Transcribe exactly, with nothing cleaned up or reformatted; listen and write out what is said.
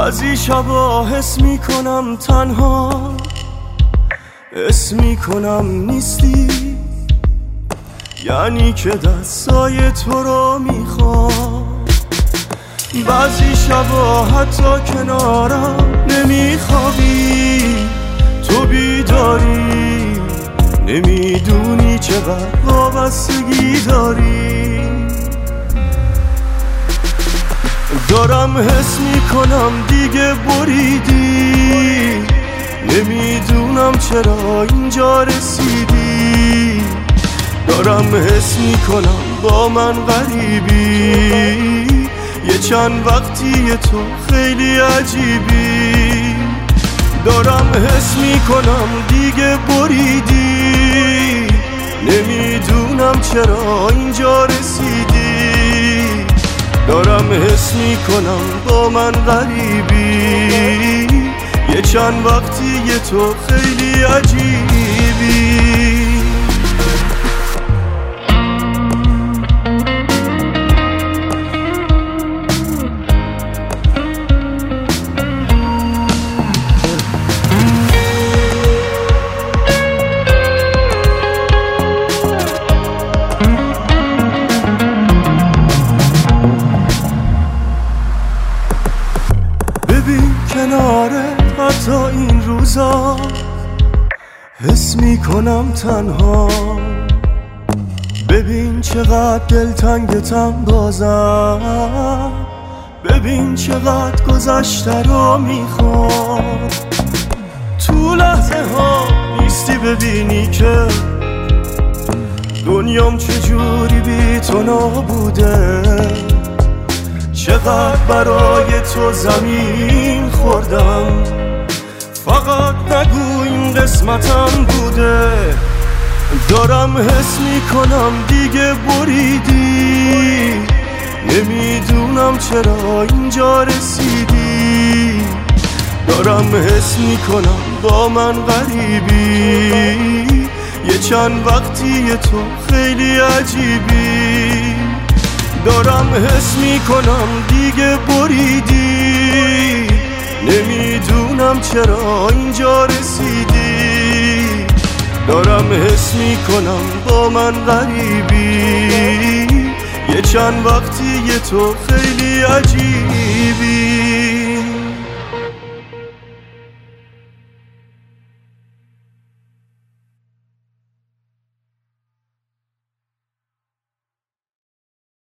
بعضی شبا حس میکنم تنها، حس میکنم نیستی، یعنی که دستای تو رو میخوام. بعضی شبا حتی کنارم نمیخوابی، تو بیداری، نمیدونی چقدر وابستگی داری. دارم حس میکنم دیگه بریدی، نمیدونم چرا اینجا رسیدی. دارم حس میکنم با من غریبی، یه چند وقتی تو خیلی عجیبی. دارم حس میکنم دیگه بریدی، نمیدونم چرا اینجا رسیدی. دارم حس میکنم با من غریبی، یه چند وقتی تو خیلی عجیبی. ببین کناره حتی این روزا حس میکنم تنها. ببین چقدر دلتنگتم بازم، ببین چقدر گذشته رو میخوام. تو لحظه ها نیستی ببینی که دنیام چجوری بی تو نابوده. چقدر برای تو زمین خوردم، فقط نگو این قسمتم بوده. دارم حس میکنم دیگه بریدی، نمیدونم چرا اینجا رسیدی. دارم حس میکنم با من غریبی، یه چند وقتی تو خیلی عجیبی. دارم حس میکنم دیگه بریدی، نمیدونم چرا اینجا رسیدی. دارم حس میکنم با من غریبی، یه چند وقتی تو خیلی عجیبی.